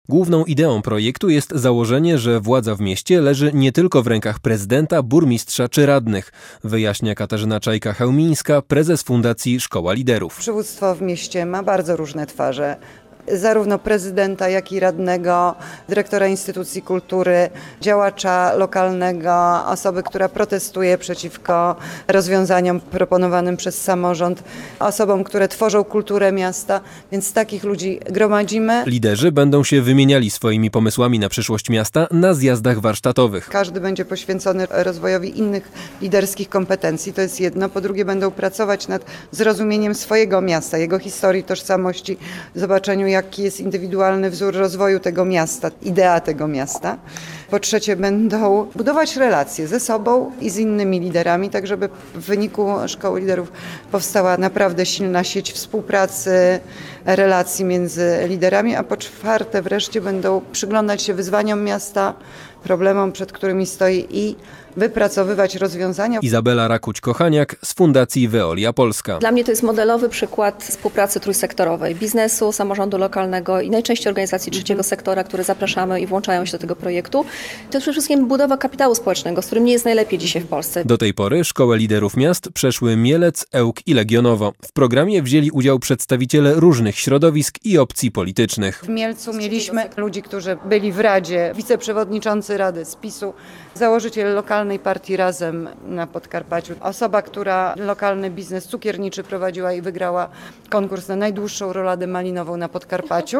Główną ideą projektu jest założenie, że władza w mieście leży nie tylko w rękach prezydenta, burmistrza czy radnych, wyjaśnia Katarzyna Czajka-Chełmińska, prezes Fundacji Szkoła Liderów. Przywództwo w mieście ma bardzo różne twarze. Zarówno prezydenta, jak i radnego, dyrektora instytucji kultury, działacza lokalnego, osoby, która protestuje przeciwko rozwiązaniom proponowanym przez samorząd, osobom, które tworzą kulturę miasta, więc takich ludzi gromadzimy. Liderzy będą się wymieniali swoimi pomysłami na przyszłość miasta na zjazdach warsztatowych. Każdy będzie poświęcony rozwojowi innych liderskich kompetencji, to jest jedno. Po drugie, będą pracować nad zrozumieniem swojego miasta, jego historii, tożsamości, zobaczeniu, jaki jest indywidualny wzór rozwoju tego miasta, idea tego miasta. Po trzecie, będą budować relacje ze sobą i z innymi liderami, tak żeby w wyniku Szkoły Liderów powstała naprawdę silna sieć współpracy, relacji między liderami, a po czwarte wreszcie będą przyglądać się wyzwaniom miasta, problemom, przed którymi stoi i wypracowywać rozwiązania. Izabela Rakuć-Kochaniak z Fundacji Veolia Polska. Dla mnie to jest modelowy przykład współpracy trójsektorowej, biznesu, samorządu lokalnego i najczęściej organizacji trzeciego sektora, które zapraszamy i włączają się do tego projektu. To przede wszystkim budowa kapitału społecznego, z którym nie jest najlepiej dzisiaj w Polsce. Do tej pory Szkołę Liderów Miast przeszły Mielec, Ełk i Legionowo. W programie wzięli udział przedstawiciele różnych środowisk i opcji politycznych. W Mielcu mieliśmy ludzi, którzy byli w Radzie, wiceprzewodniczący Rady z PiS-u, założyciel lokalnej partii Razem na Podkarpaciu, osoba, która lokalny biznes cukierniczy prowadziła i wygrała konkurs na najdłuższą roladę malinową na Podkarpaciu.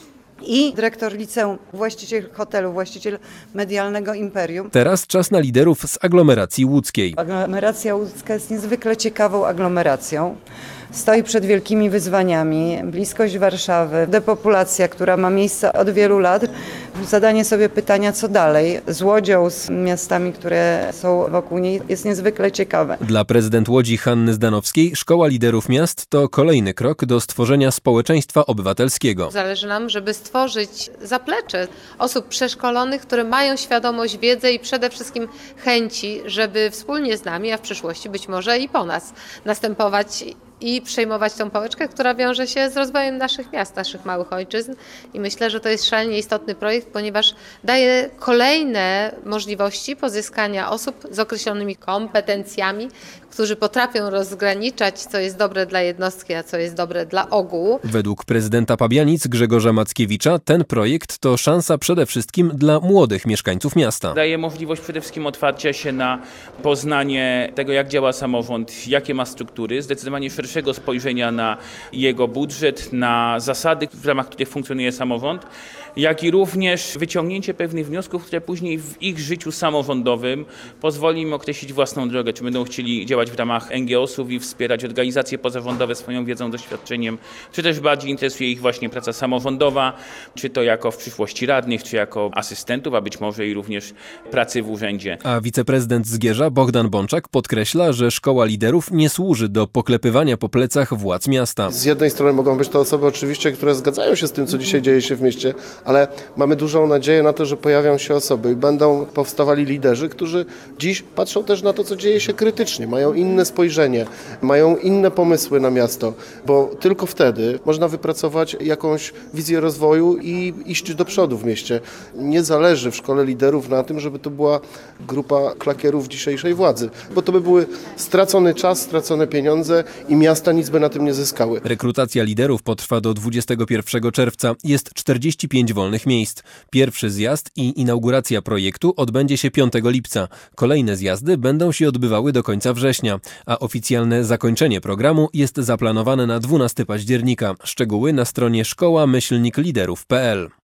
I dyrektor liceum, właściciel hotelu, właściciel medialnego imperium. Teraz czas na liderów z aglomeracji łódzkiej. Aglomeracja łódzka jest niezwykle ciekawą aglomeracją. Stoi przed wielkimi wyzwaniami. Bliskość Warszawy, depopulacja, która ma miejsce od wielu lat. Zadanie sobie pytania, co dalej z Łodzią, z miastami, które są wokół niej, jest niezwykle ciekawe. Dla prezydent Łodzi Hanny Zdanowskiej Szkoła Liderów Miast to kolejny krok do stworzenia społeczeństwa obywatelskiego. Zależy nam, żeby stworzyć zaplecze osób przeszkolonych, które mają świadomość, wiedzę i przede wszystkim chęci, żeby wspólnie z nami, a w przyszłości być może i po nas następować i przejmować tą pałeczkę, która wiąże się z rozwojem naszych miast, naszych małych ojczyzn. I myślę, że to jest szalenie istotny projekt, ponieważ daje kolejne możliwości pozyskania osób z określonymi kompetencjami, którzy potrafią rozgraniczać, co jest dobre dla jednostki, a co jest dobre dla ogółu. Według prezydenta Pabianic Grzegorza Mackiewicza ten projekt to szansa przede wszystkim dla młodych mieszkańców miasta. Daje możliwość przede wszystkim otwarcia się na poznanie tego, jak działa samorząd, jakie ma struktury, zdecydowanie szerszego spojrzenia na jego budżet, na zasady, w ramach których funkcjonuje samorząd, jak i również wyciągnięcie pewnych wniosków, które później w ich życiu samorządowym pozwoli im określić własną drogę, czy będą chcieli działać w ramach NGO-sów i wspierać organizacje pozarządowe swoją wiedzą, doświadczeniem, czy też bardziej interesuje ich właśnie praca samorządowa, czy to jako w przyszłości radnych, czy jako asystentów, a być może i również pracy w urzędzie. A wiceprezydent Zgierza Bogdan Bączak podkreśla, że Szkoła Liderów nie służy do poklepywania po plecach władz miasta. Z jednej strony mogą być to osoby oczywiście, które zgadzają się z tym, co dzisiaj dzieje się w mieście, ale mamy dużą nadzieję na to, że pojawią się osoby i będą powstawali liderzy, którzy dziś patrzą też na to, co dzieje się krytycznie, mają inne spojrzenie, mają inne pomysły na miasto, bo tylko wtedy można wypracować jakąś wizję rozwoju i iść do przodu w mieście. Nie zależy w Szkole Liderów na tym, żeby to była grupa klakierów dzisiejszej władzy, bo to by były stracony czas, stracone pieniądze i miasta nic by na tym nie zyskały. Rekrutacja liderów potrwa do 21 czerwca. Jest 45 wolnych miejsc. Pierwszy zjazd i inauguracja projektu odbędzie się 5 lipca. Kolejne zjazdy będą się odbywały do końca września, a oficjalne zakończenie programu jest zaplanowane na 12 października. Szczegóły na stronie szkoła-liderów.pl.